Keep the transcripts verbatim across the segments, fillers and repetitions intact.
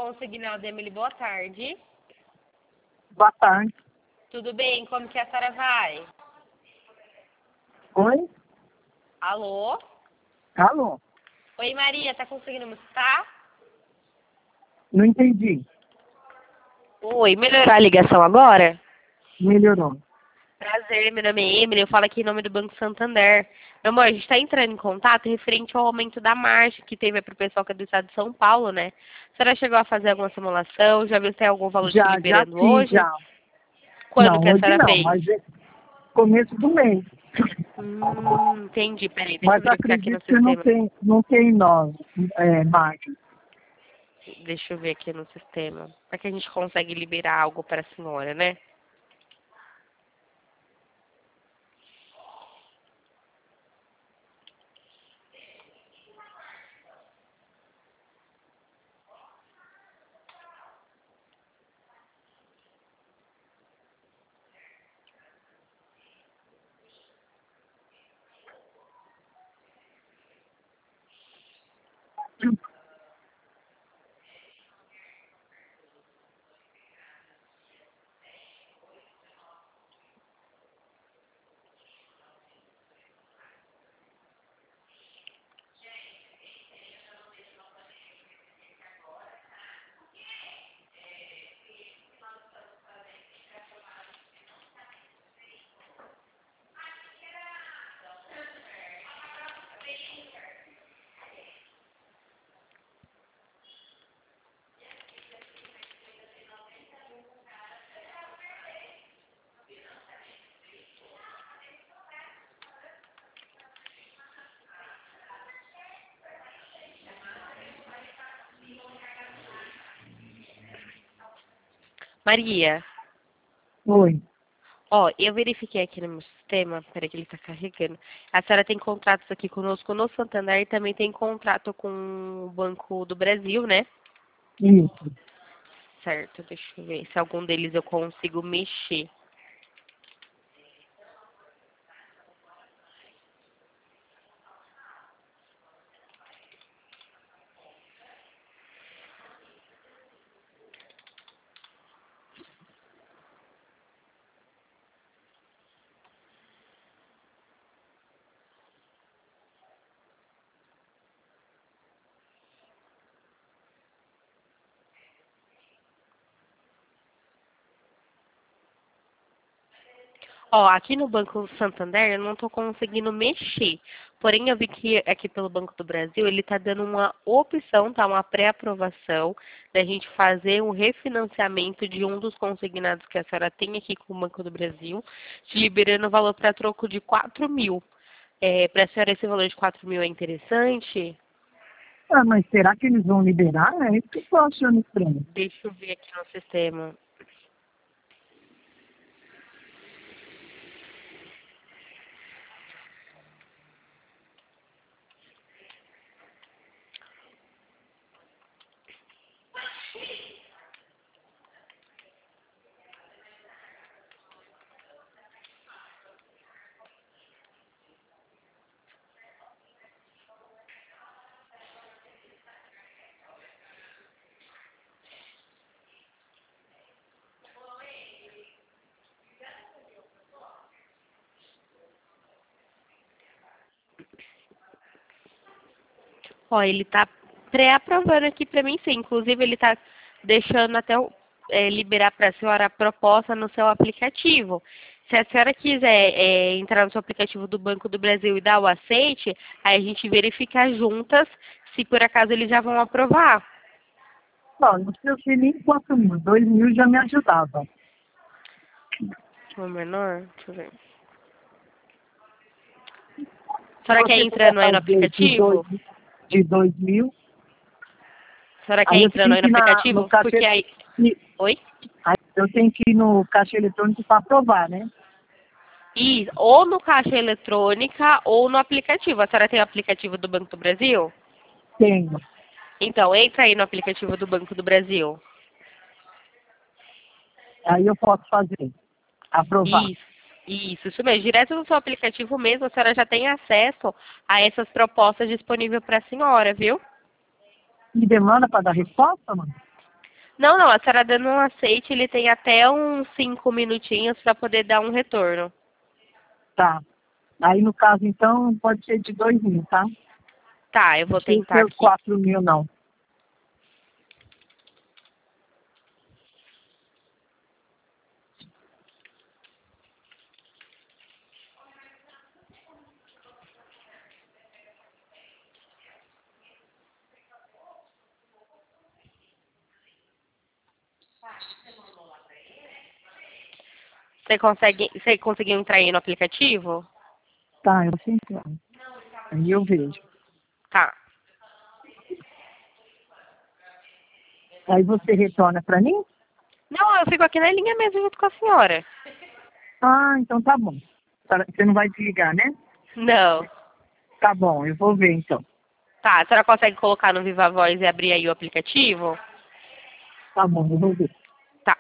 Consignal Demily, boa tarde. Boa tarde. Tudo bem? Como que a senhora vai? Oi? Alô? Alô? Oi, Maria, tá conseguindo me escutar? Não entendi. Oi, melhorou a ligação agora? Melhorou. Prazer, meu nome é Emily, eu falo aqui em nome do Banco Santander. Meu amor, a gente está entrando em contato referente ao aumento da margem que teve para o pessoal que é do estado de São Paulo, né? A senhora chegou a fazer alguma simulação? Já viu se tem algum valor Já, te já liberando fiz, hoje? já. Quando Não, que a hoje senhora não, fez? mas é começo do mês. Hum, entendi. Peraí, deixa eu Mas verificar aqui no acredito que não sistema. tem, não tem nós, é, margem. Deixa eu ver aqui no sistema. Para que a gente consegue liberar algo para a senhora, né? Maria, Oi. ó, eu verifiquei aqui no meu sistema, peraí que ele está carregando. A senhora tem contratos aqui conosco no Santander e também tem contrato com o Banco do Brasil, né? Isso. Certo, deixa eu ver se algum deles eu consigo mexer. Ó, aqui no Banco Santander eu não estou conseguindo mexer. Porém, eu vi que aqui pelo Banco do Brasil ele está dando uma opção, tá? Uma pré-aprovação da gente fazer um refinanciamento de um dos consignados que a senhora tem aqui com o Banco do Brasil, te liberando o valor para troco de quatro mil. É, para a senhora esse valor de quatro mil é interessante? Ah, mas será que eles vão liberar? É isso que eu tô achando estranho. Deixa eu ver aqui no sistema. Ó, ele está pré-aprovando aqui para mim, sim. Inclusive, ele está deixando até o- é, liberar para a senhora a proposta no seu aplicativo. Se a senhora quiser é, entrar no seu aplicativo do Banco do Brasil e dar o aceite, aí a gente verifica juntas se por acaso eles já vão aprovar. Não, não sei nem quatro mil. Dois mil já me ajudava. O menor? Deixa eu ver. A Se senhora quer você puder entrando aí no fazer de dois, aplicativo? de dois mil, A senhora quer aí eu entrando tenho aí que no ir na, no aplicativo? caixa. Porque aí... Oi? Aí eu tenho que ir no caixa eletrônico para aprovar, né? E ou no caixa eletrônica ou no aplicativo. A senhora tem o aplicativo do Banco do Brasil? Tenho. Então, entra aí no aplicativo do Banco do Brasil. Aí eu posso fazer. Aprovar. Isso, isso, isso mesmo. Direto no seu aplicativo mesmo, a senhora já tem acesso a essas propostas disponíveis para a senhora, viu? Me demanda para dar resposta, mano? Não, não, a senhora dando um aceite, ele tem até uns cinco minutinhos para poder dar um retorno. Tá. Aí, no caso, então, pode ser de dois mil, tá? Tá, eu Não vou precisa tentar ser os aqui. quatro mil, não. Você consegue, você conseguiu entrar aí no aplicativo? Tá, eu vou entrar. Aí eu vejo. Tá. Aí você retorna pra mim? Não, eu fico aqui na linha mesmo junto com a senhora. Ah, então tá bom. Você não vai desligar, né? Não. Tá bom, eu vou ver então. Tá, a senhora consegue colocar no Viva Voz e abrir aí o aplicativo? Tá bom, eu vou ver. Tá.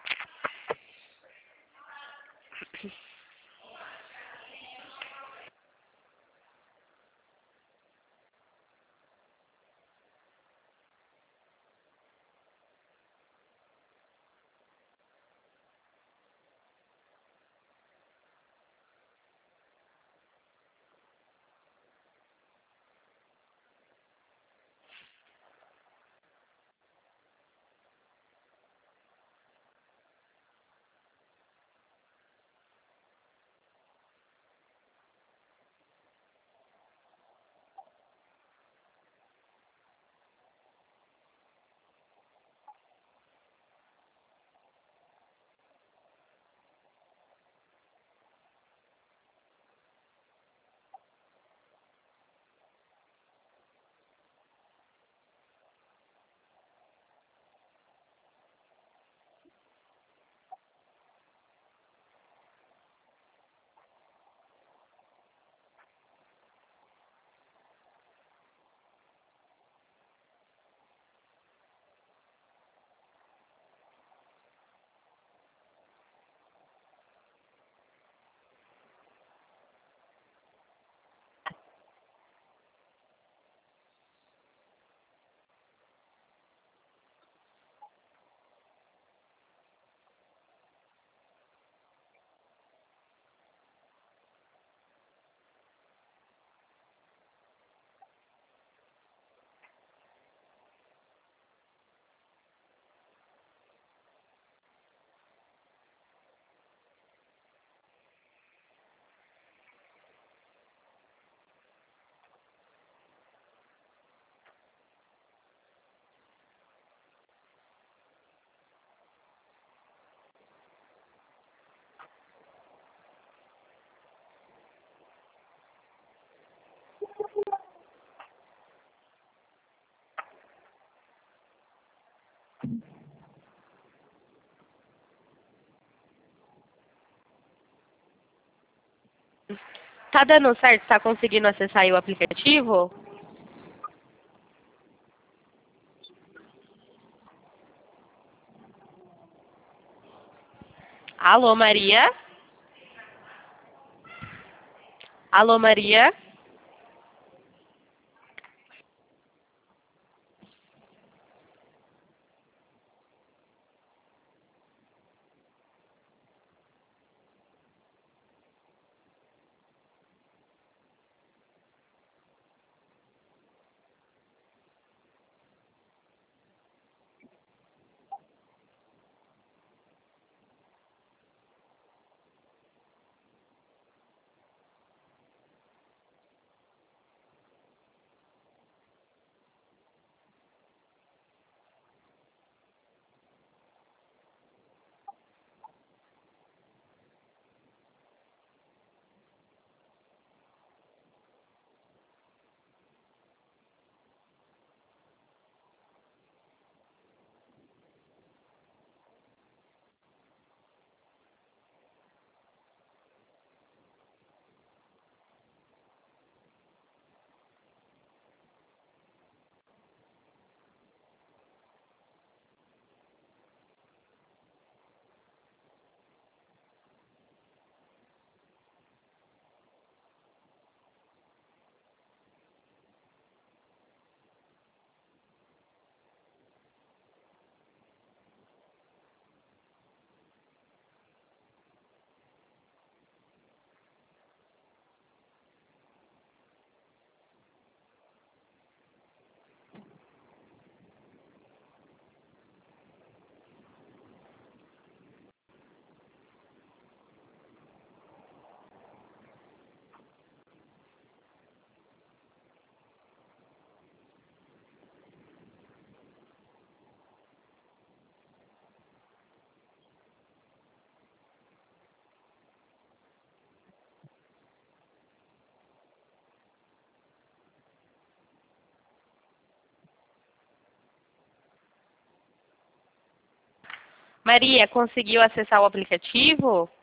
Tá dando certo? Tá conseguindo acessar aí o aplicativo? Alô, Maria? Alô, Maria? Maria, conseguiu acessar o aplicativo?